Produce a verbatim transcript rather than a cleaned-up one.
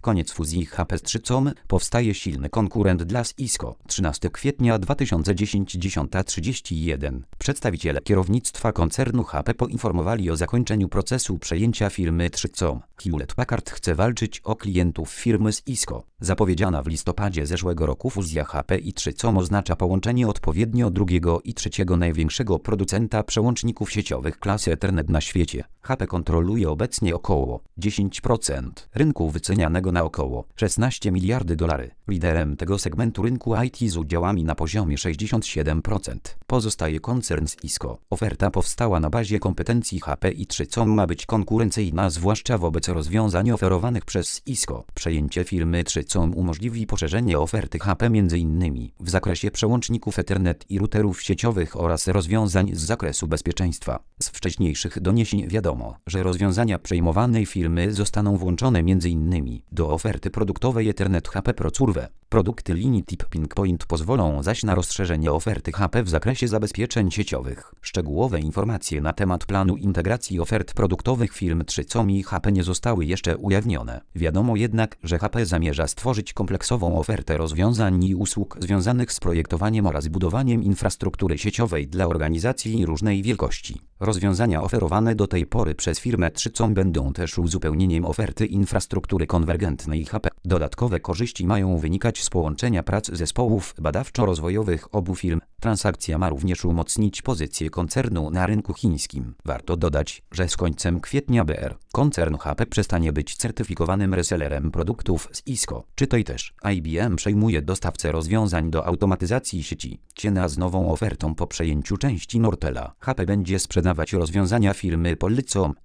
Koniec fuzji H P z Trzy-Com, powstaje silny konkurent dla Cisco. trzynastego kwietnia dwa tysiące dziesiątego, dziesiąta trzydzieści jeden. Przedstawiciele kierownictwa koncernu H P poinformowali o zakończeniu procesu przejęcia firmy Trzy-Com. Hewlett Packard chce walczyć o klientów firmy Cisco. Zapowiedziana w listopadzie zeszłego roku fuzja H P i Trzy-Com oznacza połączenie odpowiednio drugiego i trzeciego największego producenta przełączników sieciowych klasy Ethernet na świecie. H P kontroluje obecnie około dziesięć procent rynku wycenianego na około szesnaście miliardy dolarów. Liderem tego segmentu rynku I T z udziałami na poziomie sześćdziesiąt siedem procent pozostaje koncern Cisco. Oferta powstała na bazie kompetencji H P i Trzy-Com ma być konkurencyjna zwłaszcza wobec rozwiązań oferowanych przez Cisco. Przejęcie firmy Trzy-Com umożliwi poszerzenie oferty H P m.in. w zakresie przełączników Ethernet i routerów sieciowych oraz rozwiązań z zakresu bezpieczeństwa. Z wcześniejszych doniesień wiadomo, że rozwiązania przejmowanej firmy zostaną włączone m.in. do oferty produktowej Ethernet H P ProCurve. Produkty linii Tipping Point pozwolą zaś na rozszerzenie oferty H P w zakresie zabezpieczeń sieciowych. Szczegółowe informacje na temat planu integracji ofert produktowych firm Trzy-Com i H P nie zostały jeszcze ujawnione. Wiadomo jednak, że H P zamierza stworzyć kompleksową ofertę rozwiązań i usług związanych z projektowaniem oraz budowaniem infrastruktury sieciowej dla organizacji różnej wielkości. Rozwiązania oferowane do tej pory przez firmę Trzy-Com będą też uzupełnieniem oferty infrastruktury konwergentnej H P. Dodatkowe korzyści mają wynikać z połączenia prac zespołów badawczo-rozwojowych obu firm. Transakcja ma również umocnić pozycję koncernu na rynku chińskim. Warto dodać, że z końcem kwietnia B R koncern H P przestanie być certyfikowanym resellerem produktów z Cisco. Czytaj też, I B M przejmuje dostawcę rozwiązań do automatyzacji sieci Ciena z nową ofertą po przejęciu części Nortela. H P będzie sprzedawać rozwiązania firmy Polycom.